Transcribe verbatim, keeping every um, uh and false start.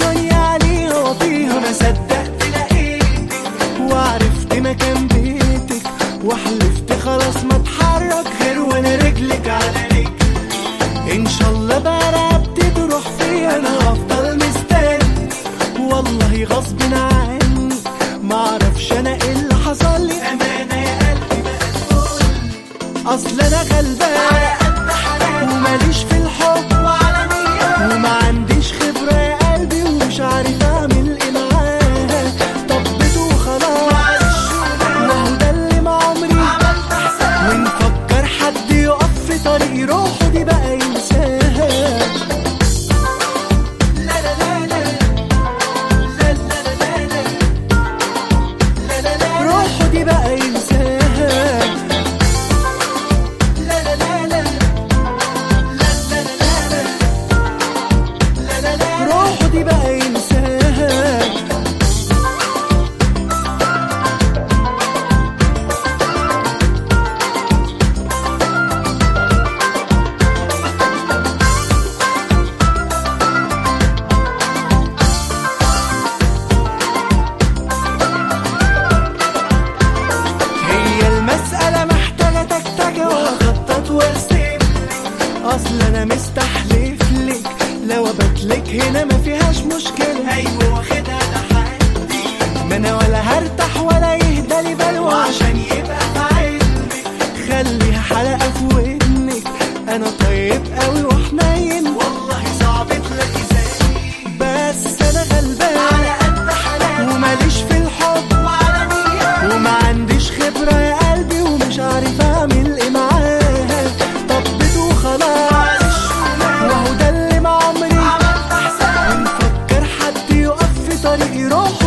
الدنيا عليها وفيها، ما صدقت لقيتك وعرفت مكان بيتك، وحلفت خلاص ما اتحرك غير وانا رجلك على رجلي. ان شاء الله بقى رقبتي تروح فيها انا هفضل مستني، والله غصب عني معرفش انا ايه اللي حصل لي. امانه يا قلبي بقى تقولي، اصل انا غلبان على قد حالي وماليش في الحب وعلى نية، وما عنديش خبره يا قلبي ومش عارف اعمل ايه معاها. طبت وخلاص وهو ده اللي مع عمري عملت حساب، ونفكر حد يقف في طريقي روحه دي بقى ينساها. روحه دي بقى ينساها. روحه دي بقى ينساها. هي المسألة محتاجة تكتكة وأخطط وأرسملك، أصل أنا مستحلفلك لو أباتلك هنا ما فيهاش مشكلة. أيوة واخدها تحدي، ما أنا ولا هرتاح ولا يهدى لي بال، وعشان يبقى في علمك خليها حلقة في ودنك. أنا طيب قوي وحنين والله صعب تلاقي زيي، بس أنا غلبان على قد حالي وماليش في الحب وعلى نية، وما عنديش خبرة يا قلبي ومش عارف أعمل إيه معاها. طبت وخلاص وهو ده اللي مع عمري عملت حساب، ونفكر حد يقف في طريقي روح